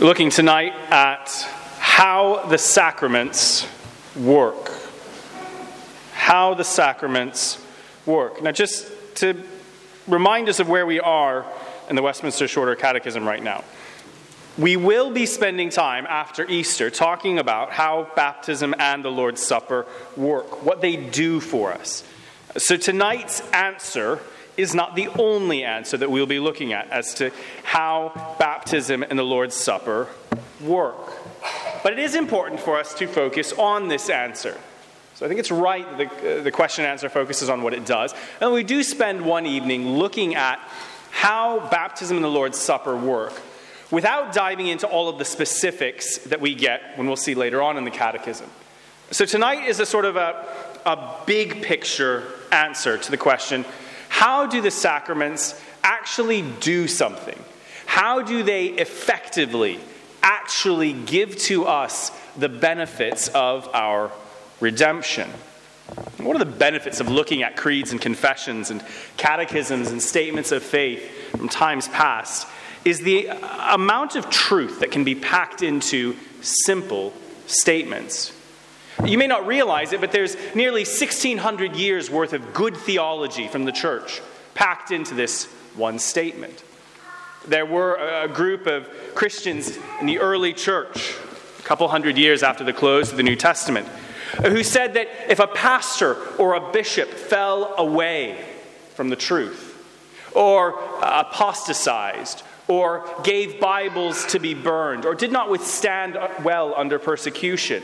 Looking tonight at how the sacraments work. How the sacraments work. Now, just to remind us of where we are in the Westminster Shorter Catechism right now. We will be spending time after Easter talking about how baptism and the Lord's Supper work, what they do for us. So tonight's answer is not the only answer that we'll be looking at as to how baptism and the Lord's Supper work. But it is important for us to focus on this answer. So I think it's right that the question and answer focuses on what it does. And we do spend one evening looking at how baptism and the Lord's Supper work, without diving into all of the specifics that we get when we'll see later on in the Catechism. So tonight is a sort of a big picture answer to the question, how do the sacraments actually do something? How do they effectively actually give to us the benefits of our redemption? What are the benefits of looking at creeds and confessions and catechisms and statements of faith from times past? Is the amount of truth that can be packed into simple statements. You may not realize it, but there's nearly 1,600 years worth of good theology from the church packed into this one statement. There were a group of Christians in the early church, a couple hundred years after the close of the New Testament, who said that if a pastor or a bishop fell away from the truth, or apostatized, or gave Bibles to be burned, or did not withstand well under persecution,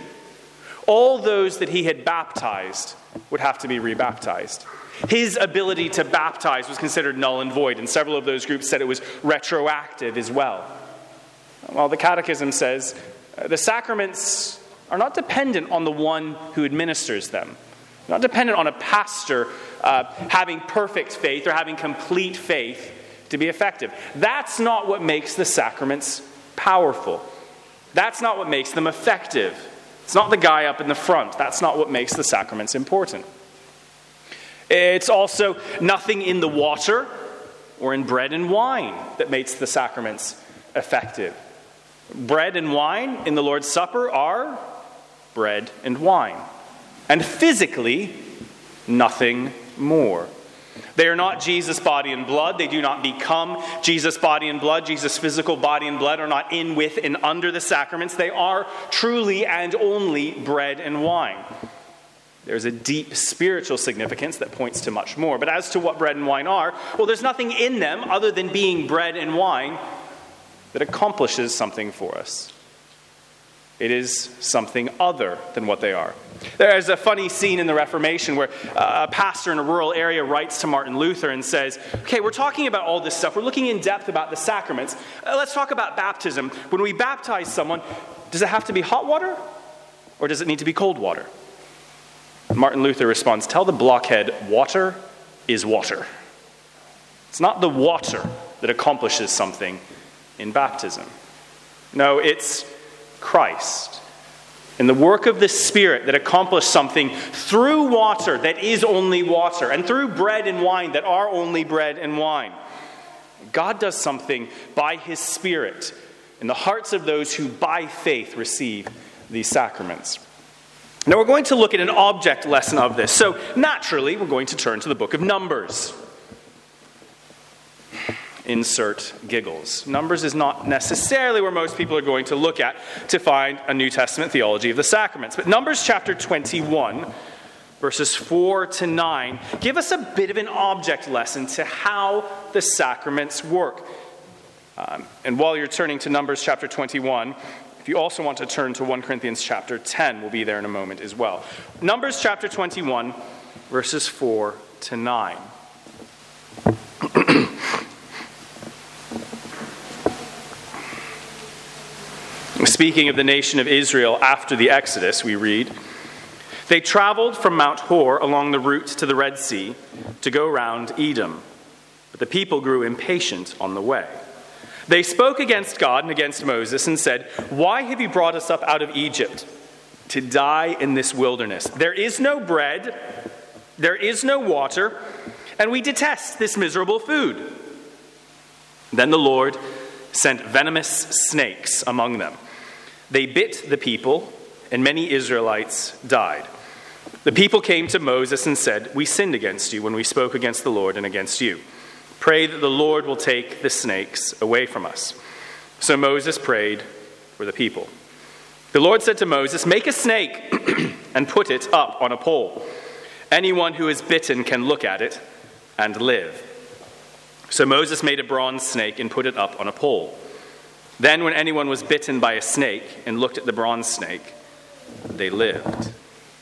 all those that he had baptized would have to be rebaptized. His ability to baptize was considered null and void, and several of those groups said it was retroactive as well. Well, the Catechism says the sacraments are not dependent on the one who administers them, not dependent on a pastor having perfect faith or having complete faith to be effective. That's not what makes the sacraments powerful. That's not what makes them effective. It's not the guy up in the front. That's not what makes the sacraments important. It's also nothing in the water or in bread and wine that makes the sacraments effective. Bread and wine in the Lord's Supper are bread and wine. And physically, nothing more. They are not Jesus' body and blood. They do not become Jesus' body and blood. Jesus' physical body and blood are not in, with, and under the sacraments. They are truly and only bread and wine. There's a deep spiritual significance that points to much more. But as to what bread and wine are, well, there's nothing in them other than being bread and wine that accomplishes something for us. It is something other than what they are. There's a funny scene in the Reformation where a pastor in a rural area writes to Martin Luther and says, okay, we're talking about all this stuff. We're looking in depth about the sacraments. Let's talk about baptism. When we baptize someone, does it have to be hot water or does it need to be cold water? Martin Luther responds, tell the blockhead, water is water. It's not the water that accomplishes something in baptism. No, it's Christ and the work of the Spirit that accomplished something through water that is only water, and through bread and wine that are only bread and wine. God does something by His Spirit in the hearts of those who by faith receive these sacraments. Now we're going to look at an object lesson of this. So naturally, we're going to turn to the book of Numbers. Insert giggles. Numbers is not necessarily where most people are going to look at to find a New Testament theology of the sacraments. But Numbers chapter 21, verses 4 to 9, give us a bit of an object lesson to how the sacraments work. And while you're turning to Numbers chapter 21, if you also want to turn to 1 Corinthians chapter 10, we'll be there in a moment as well. Numbers chapter 21, verses 4 to 9. Speaking of the nation of Israel after the Exodus, we read, they traveled from Mount Hor along the route to the Red Sea to go round Edom. But the people grew impatient on the way. They spoke against God and against Moses and said, why have you brought us up out of Egypt to die in this wilderness? There is no bread, there is no water, and we detest this miserable food. Then the Lord sent venomous snakes among them. They bit the people, and many Israelites died. The people came to Moses and said, "We sinned against you when we spoke against the Lord and against you. Pray that the Lord will take the snakes away from us." So Moses prayed for the people. The Lord said to Moses, "Make a snake and put it up on a pole. Anyone who is bitten can look at it and live." So Moses made a bronze snake and put it up on a pole. Then when anyone was bitten by a snake and looked at the bronze snake, they lived.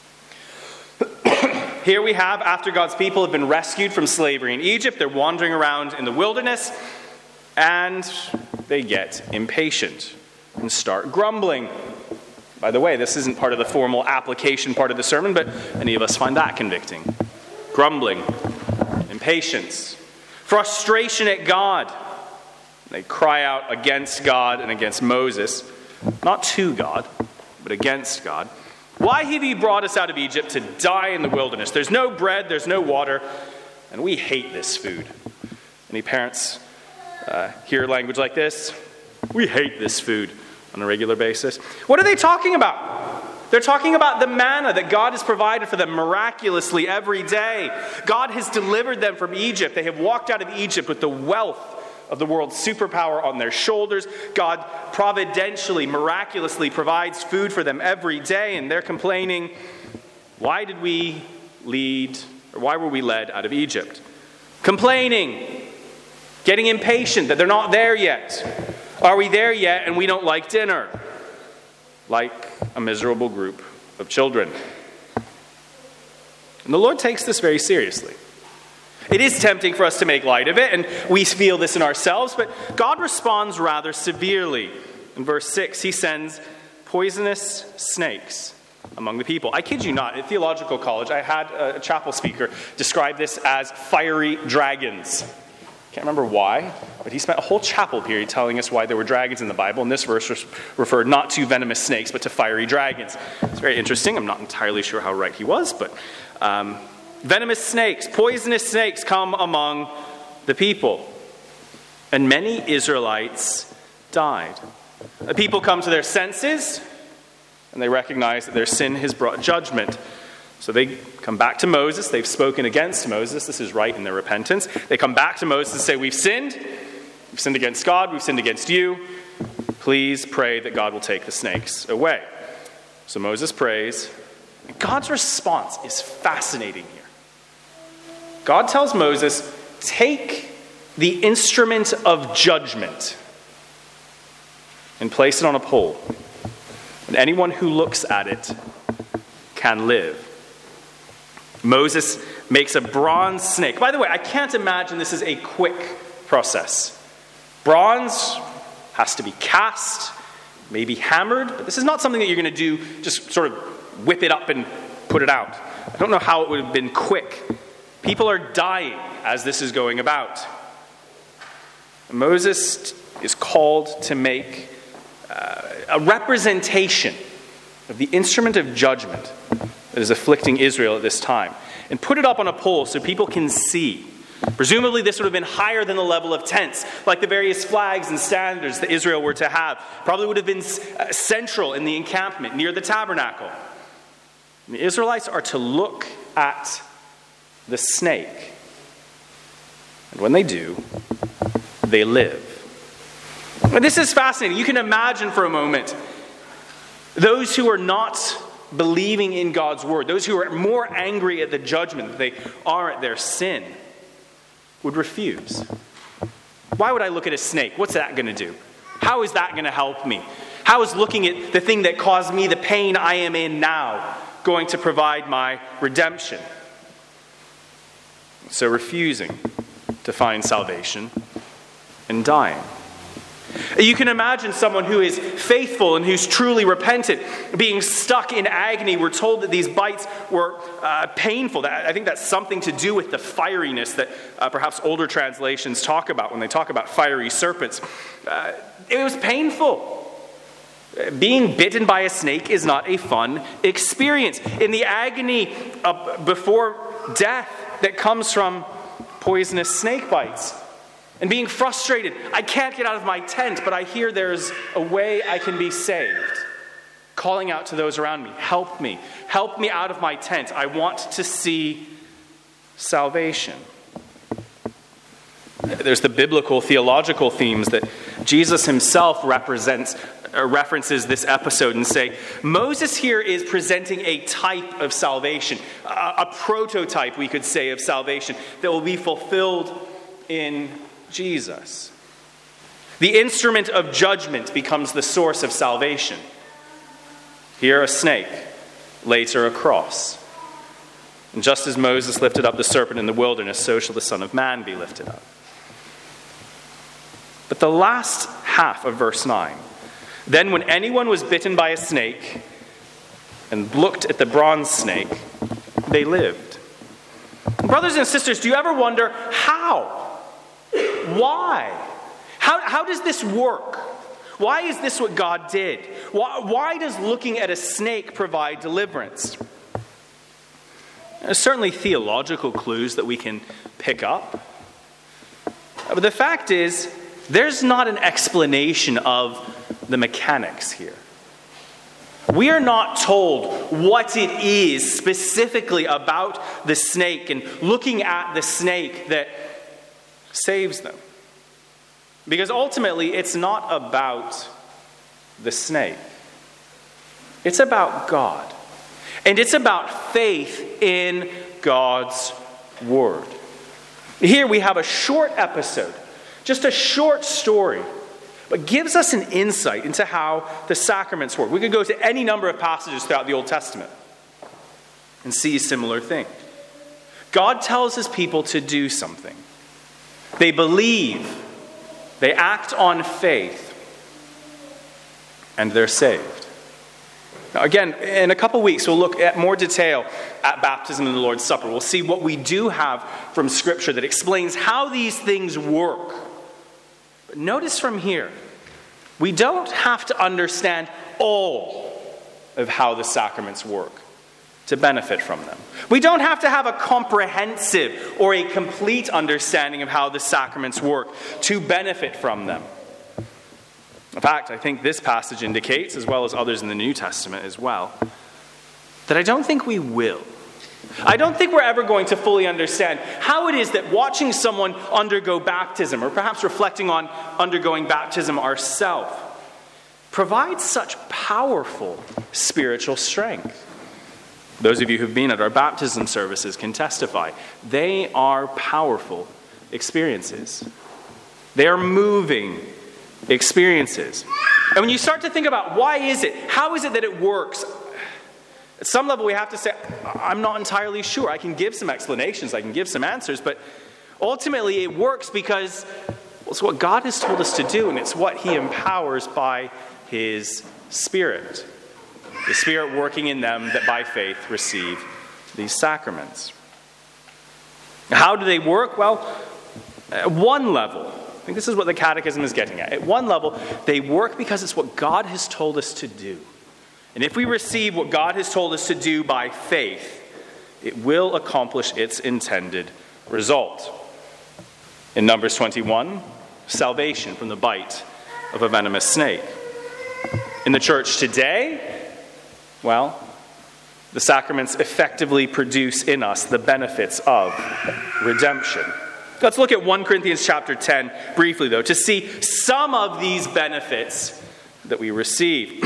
Here we have, after God's people have been rescued from slavery in Egypt, they're wandering around in the wilderness, and they get impatient and start grumbling. By the way, this isn't part of the formal application part of the sermon, but many of us find that convicting. Grumbling, impatience, frustration at God. They cry out against God and against Moses, not to God, but against God. "Why have you brought us out of Egypt to die in the wilderness? There's no bread, there's no water, and we hate this food." Any parents hear language like this? We hate this food on a regular basis. What are they talking about? They're talking about the manna that God has provided for them miraculously every day. God has delivered them from Egypt. They have walked out of Egypt with the wealth of the world's superpower on their shoulders. God providentially, miraculously provides food for them every day, and they're complaining, why were we led out of Egypt? Complaining, getting impatient that they're not there yet. Are we there yet and we don't like dinner? Like a miserable group of children. And the Lord takes this very seriously. It is tempting for us to make light of it, and we feel this in ourselves, but God responds rather severely. In verse 6, he sends poisonous snakes among the people. I kid you not, at theological college, I had a chapel speaker describe this as fiery dragons. Can't remember why, but he spent a whole chapel period telling us why there were dragons in the Bible, and this verse referred not to venomous snakes, but to fiery dragons. It's very interesting. I'm not entirely sure how right he was, but venomous snakes, poisonous snakes come among the people. And many Israelites died. The people come to their senses, and they recognize that their sin has brought judgment. So they come back to Moses. They've spoken against Moses. This is right in their repentance. They come back to Moses and say, we've sinned. We've sinned against God. We've sinned against you. Please pray that God will take the snakes away. So Moses prays. And God's response is fascinating here. God tells Moses, take the instrument of judgment and place it on a pole. And anyone who looks at it can live. Moses makes a bronze snake. By the way, I can't imagine this is a quick process. Bronze has to be cast, maybe hammered, but this is not something that you're going to do, just sort of whip it up and put it out. I don't know how it would have been quick. People are dying as this is going about. Moses is called to make a representation of the instrument of judgment that is afflicting Israel at this time, and put it up on a pole so people can see. Presumably this would have been higher than the level of tents, like the various flags and standards that Israel were to have. Probably would have been central in the encampment near the tabernacle. And the Israelites are to look at the snake. And when they do, they live. And this is fascinating. You can imagine for a moment those who are not believing in God's word, those who are more angry at the judgment that they are at their sin, would refuse. Why would I look at a snake? What's that going to do? How is that going to help me? How is looking at the thing that caused me the pain I am in now going to provide my redemption? So refusing to find salvation and dying. You can imagine someone who is faithful and who's truly repentant being stuck in agony. We're told that these bites were painful. I think that's something to do with the fieriness that perhaps older translations talk about when they talk about fiery serpents. It was painful. Being bitten by a snake is not a fun experience. In the agony before death that comes from poisonous snake bites, and being frustrated. I can't get out of my tent, but I hear there's a way I can be saved. Calling out to those around me, help me out of my tent. I want to see salvation. There's the biblical, theological themes that Jesus himself references this episode and say, Moses here is presenting a type of salvation, a prototype, we could say, of salvation that will be fulfilled in Jesus. The instrument of judgment becomes the source of salvation. Here a snake, later a cross. And just as Moses lifted up the serpent in the wilderness, so shall the Son of Man be lifted up. But the last half of verse 9, then when anyone was bitten by a snake and looked at the bronze snake, they lived. Brothers and sisters, do you ever wonder how? Why? How does this work? Why is this what God did? Why does looking at a snake provide deliverance? There's certainly theological clues that we can pick up. But the fact is, there's not an explanation of the mechanics here. We are not told what it is specifically about the snake and looking at the snake that saves them. Because ultimately, it's not about the snake. It's about God. And it's about faith in God's word. Here we have a short episode, just a short story, but gives us an insight into how the sacraments work. We could go to any number of passages throughout the Old Testament and see a similar thing. God tells his people to do something. They believe, they act on faith, and they're saved. Now again, in a couple weeks, we'll look at more detail at baptism and the Lord's Supper. We'll see what we do have from Scripture that explains how these things work. But notice from here, we don't have to understand all of how the sacraments work to benefit from them. We don't have to have a comprehensive or a complete understanding of how the sacraments work to benefit from them. In fact, I think this passage indicates, as well as others in the New Testament as well, that I don't think we will. I don't think we're ever going to fully understand how it is that watching someone undergo baptism, or perhaps reflecting on undergoing baptism ourselves, provides such powerful spiritual strength. Those of you who've been at our baptism services can testify. They are powerful experiences. They are moving experiences. And when you start to think about why is it, how is it that it works, at some level we have to say, I'm not entirely sure. I can give some explanations, I can give some answers, but ultimately it works because it's what God has told us to do, and it's what he empowers by his Spirit. The Spirit working in them that by faith receive these sacraments. How do they work? Well, at one level, I think this is what the Catechism is getting at. At one level, they work because it's what God has told us to do. And if we receive what God has told us to do by faith, it will accomplish its intended result. In Numbers 21, salvation from the bite of a venomous snake. In the church today, well, the sacraments effectively produce in us the benefits of redemption. Let's look at 1 Corinthians chapter 10 briefly, though, to see some of these benefits that we receive.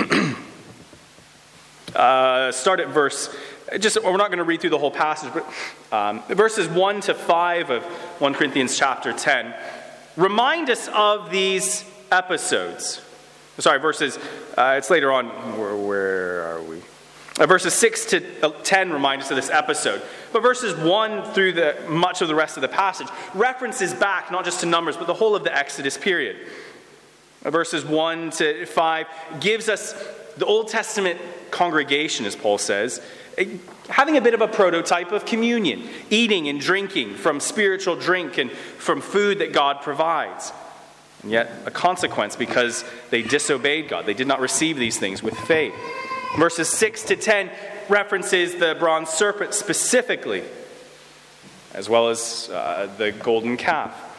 Start at we're not going to read through the whole passage, but verses 1 to 5 of 1 Corinthians chapter 10 remind us of these episodes. Sorry, it's later on. Where are we? Verses 6 to 10 remind us of this episode. But verses 1 through much of the rest of the passage references back not just to Numbers, but the whole of the Exodus period. Verses 1 to 5 gives us the Old Testament congregation, as Paul says, having a bit of a prototype of communion, eating and drinking from spiritual drink and from food that God provides. And yet a consequence because they disobeyed God. They did not receive these things with faith. Verses 6 to 10 references the bronze serpent specifically, as well as the golden calf.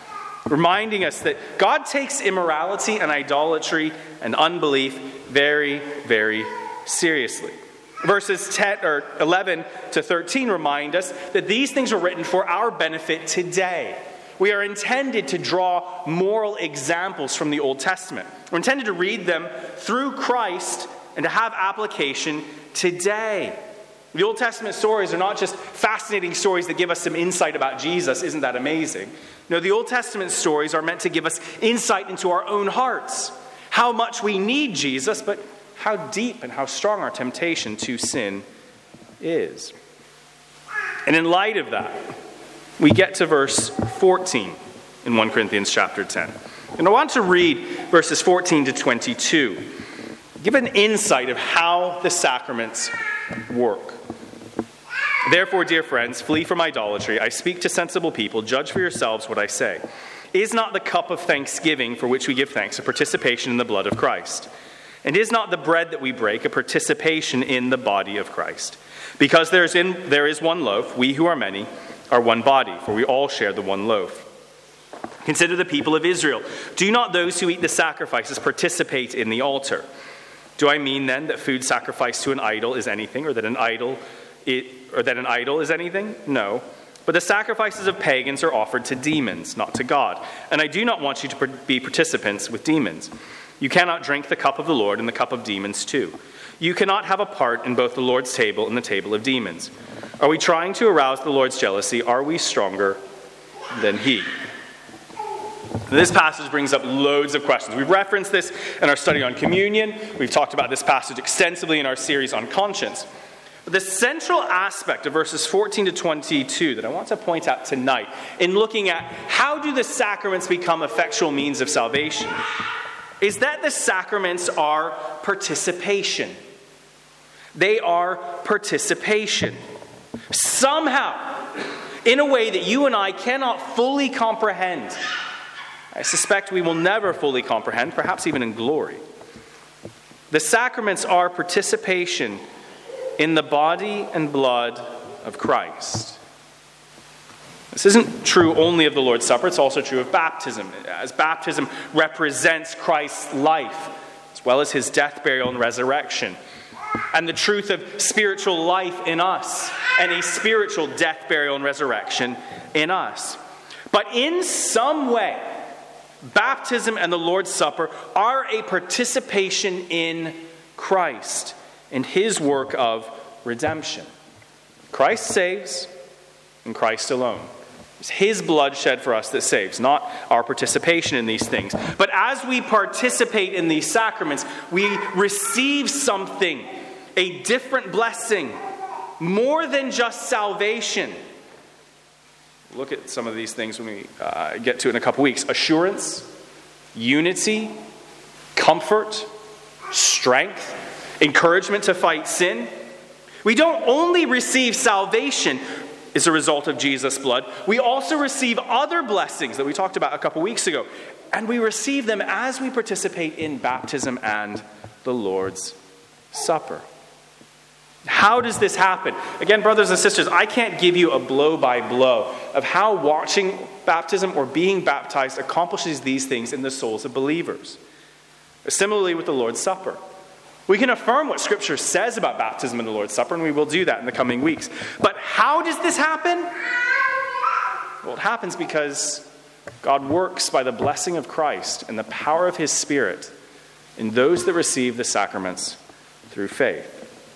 reminding us that God takes immorality and idolatry and unbelief very, very seriously. Verses 11 to 13 remind us that these things were written for our benefit today. We are intended to draw moral examples from the Old Testament. We're intended to read them through Christ and to have application today. The Old Testament stories are not just fascinating stories that give us some insight about Jesus. Isn't that amazing? No, the Old Testament stories are meant to give us insight into our own hearts, how much we need Jesus, but how deep and how strong our temptation to sin is. And in light of that, we get to verse 14 in 1 Corinthians chapter 10. And I want to read verses 14 to 22. Give an insight of how the sacraments work. Therefore, dear friends, flee from idolatry. I speak to sensible people. Judge for yourselves what I say. Is not the cup of thanksgiving for which we give thanks a participation in the blood of Christ? And is not the bread that we break a participation in the body of Christ? Because there is one loaf, we who are many are one body, for we all share the one loaf. Consider the people of Israel. Do not those who eat the sacrifices participate in the altar? Do I mean then that food sacrificed to an idol is anything, or that an idol is anything? No. But the sacrifices of pagans are offered to demons, not to God. And I do not want you to be participants with demons. You cannot drink the cup of the Lord and the cup of demons too. You cannot have a part in both the Lord's table and the table of demons. Are we trying to arouse the Lord's jealousy? Are we stronger than he? This passage brings up loads of questions. We've referenced this in our study on communion. We've talked about this passage extensively in our series on conscience. But the central aspect of verses 14 to 22 that I want to point out tonight in looking at how do the sacraments become effectual means of salvation is that the sacraments are participation. They are participation. Somehow, in a way that you and I cannot fully comprehend. I suspect we will never fully comprehend, perhaps even in glory. The sacraments are participation in the body and blood of Christ. This isn't true only of the Lord's Supper, it's also true of baptism, as baptism represents Christ's life, as well as his death, burial, and resurrection, and the truth of spiritual life in us, and a spiritual death, burial, and resurrection in us. But in some way, baptism and the Lord's Supper are a participation in Christ and his work of redemption. Christ saves, and Christ alone. It's his blood shed for us that saves, not our participation in these things. But as we participate in these sacraments, we receive something, a different blessing, more than just salvation. Look at some of these things when we get to it in a couple weeks. Assurance, unity, comfort, strength, encouragement to fight sin. We don't only receive salvation as a result of Jesus' blood. We also receive other blessings that we talked about a couple weeks ago. And we receive them as we participate in baptism and the Lord's Supper. How does this happen? Again, brothers and sisters, I can't give you a blow-by-blow of how watching baptism or being baptized accomplishes these things in the souls of believers. Similarly with the Lord's Supper. We can affirm what Scripture says about baptism and the Lord's Supper, and we will do that in the coming weeks. But how does this happen? Well, it happens because God works by the blessing of Christ and the power of his Spirit in those that receive the sacraments through faith.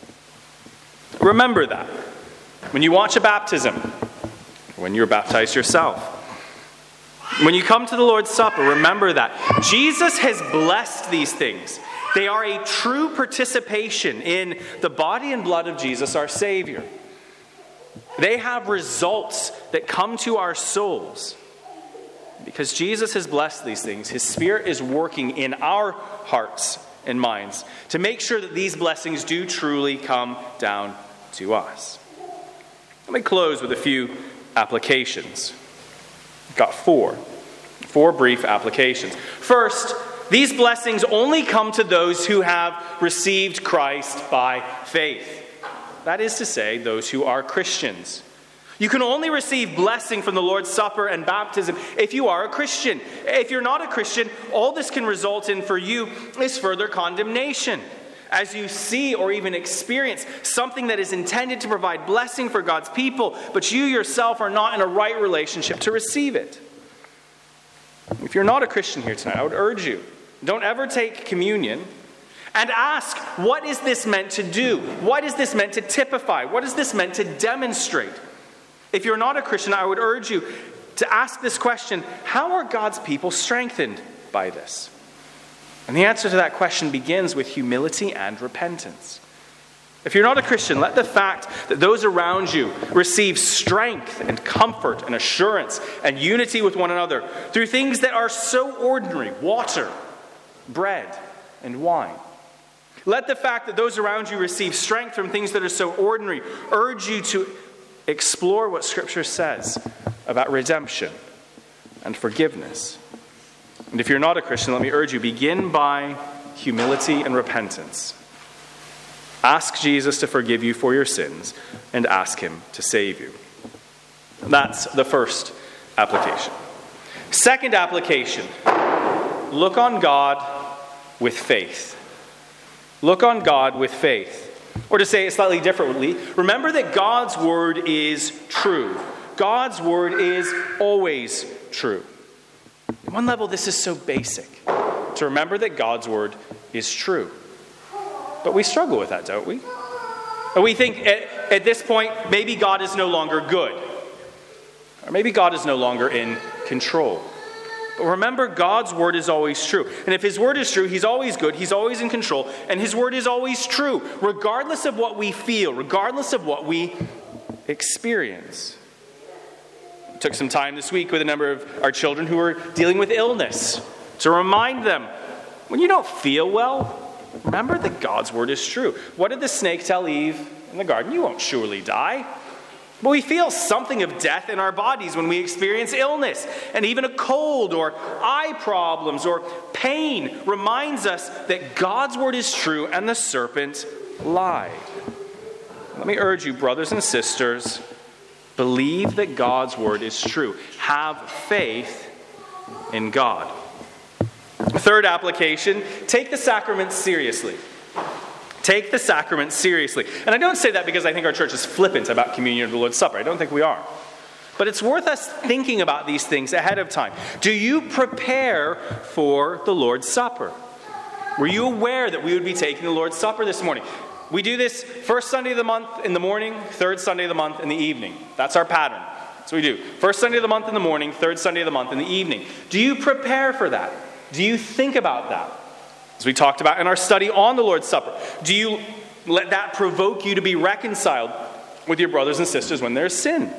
Remember that when you watch a baptism, when you're baptized yourself, when you come to the Lord's Supper, remember that Jesus has blessed these things. They are a true participation in the body and blood of Jesus, our Savior. They have results that come to our souls. Because Jesus has blessed these things, his Spirit is working in our hearts and minds to make sure that these blessings do truly come down to us. Let me close with a few applications. I've got four brief applications. First, these blessings only come to those who have received Christ by faith. That is to say, those who are Christians. You can only receive blessing from the Lord's Supper and baptism if you are a Christian. If you're not a Christian, all this can result in for you is further condemnation, as you see or even experience something that is intended to provide blessing for God's people, but you yourself are not in a right relationship to receive it. If you're not a Christian here tonight, I would urge you, don't ever take communion and ask, what is this meant to do? What is this meant to typify? What is this meant to demonstrate? If you're not a Christian, I would urge you to ask this question: how are God's people strengthened by this? And the answer to that question begins with humility and repentance. If you're not a Christian, let the fact that those around you receive strength and comfort and assurance and unity with one another through things that are so ordinary, water, bread, and wine. Let the fact that those around you receive strength from things that are so ordinary urge you to explore what Scripture says about redemption and forgiveness. And if you're not a Christian, let me urge you, begin by humility and repentance. Ask Jesus to forgive you for your sins and ask him to save you. That's the first application. Second application, look on God with faith. Look on God with faith. Or to say it slightly differently, remember that God's word is true. God's word is always true. At one level, this is so basic, to remember that God's word is true. But we struggle with that, don't we? And we think at this point, maybe God is no longer good. Or maybe God is no longer in control. But remember, God's word is always true. And if his word is true, he's always good, he's always in control, and his word is always true, regardless of what we feel, regardless of what we experience. We took some time this week with a number of our children who are dealing with illness to remind them, when you don't feel well, remember that God's word is true. What did the snake tell Eve in the garden? You won't surely die. But we feel something of death in our bodies when we experience illness, and even a cold or eye problems or pain reminds us that God's word is true and the serpent lied. Let me urge you, brothers and sisters, believe that God's word is true. Have faith in God. Third application, take the sacraments seriously. Take the sacrament seriously. And I don't say that because I think our church is flippant about communion or the Lord's Supper. I don't think we are. But it's worth us thinking about these things ahead of time. Do you prepare for the Lord's Supper? Were you aware that we would be taking the Lord's Supper this morning? We do this first Sunday of the month in the morning, third Sunday of the month in the evening. That's our pattern. That's what we do. First Sunday of the month in the morning, third Sunday of the month in the evening. Do you prepare for that? Do you think about that? As we talked about in our study on the Lord's Supper, do you let that provoke you to be reconciled with your brothers and sisters when there's sin?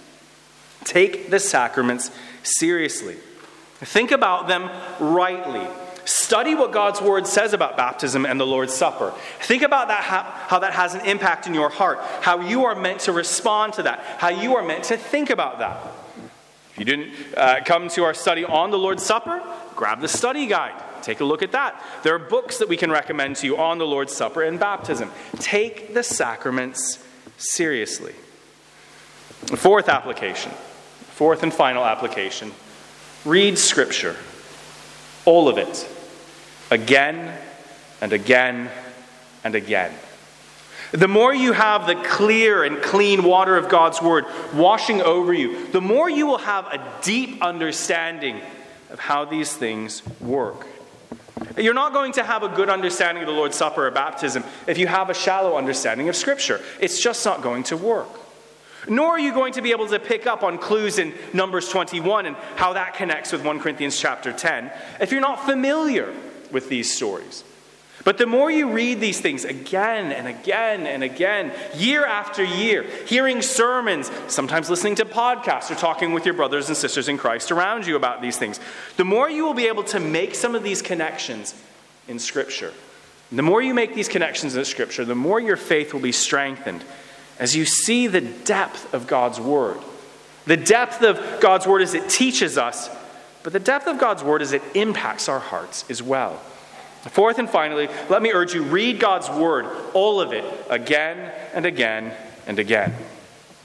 Take the sacraments seriously. Think about them rightly. Study what God's word says about baptism and the Lord's Supper. Think about that, how that has an impact in your heart, how you are meant to respond to that, how you are meant to think about that. If you didn't come to our study on the Lord's Supper, grab the study guide. Take a look at that. There are books that we can recommend to you on the Lord's Supper and baptism. Take the sacraments seriously. The fourth application, fourth and final application, read Scripture. All of it. Again and again and again. The more you have the clear and clean water of God's word washing over you, the more you will have a deep understanding of how these things work. You're not going to have a good understanding of the Lord's Supper or baptism if you have a shallow understanding of Scripture. It's just not going to work. Nor are you going to be able to pick up on clues in Numbers 21 and how that connects with 1 Corinthians chapter 10 if you're not familiar with these stories. But the more you read these things again and again and again, year after year, hearing sermons, sometimes listening to podcasts or talking with your brothers and sisters in Christ around you about these things, the more you will be able to make some of these connections in Scripture. And the more you make these connections in Scripture, the more your faith will be strengthened as you see the depth of God's Word. The depth of God's Word as it teaches us, but the depth of God's Word as it impacts our hearts as well. Fourth and finally, let me urge you, read God's word, all of it, again and again and again.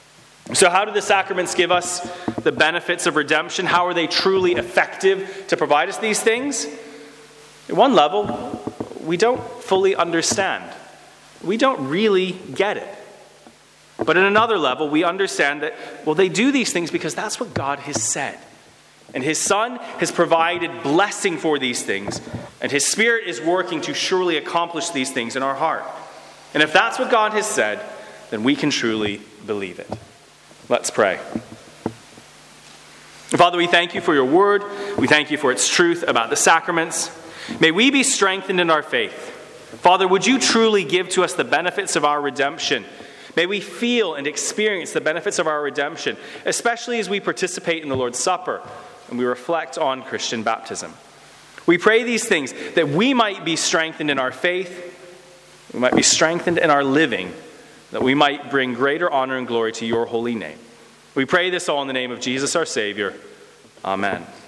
So how do the sacraments give us the benefits of redemption? How are they truly effective to provide us these things? At one level, we don't fully understand. We don't really get it. But at another level, we understand that, well, they do these things because that's what God has said. And his Son has provided blessing for these things. And his Spirit is working to surely accomplish these things in our heart. And if that's what God has said, then we can truly believe it. Let's pray. Father, we thank you for your word. We thank you for its truth about the sacraments. May we be strengthened in our faith. Father, would you truly give to us the benefits of our redemption? May we feel and experience the benefits of our redemption, especially as we participate in the Lord's Supper and we reflect on Christian baptism. We pray these things that we might be strengthened in our faith, we might be strengthened in our living, that we might bring greater honor and glory to your holy name. We pray this all in the name of Jesus our Savior. Amen.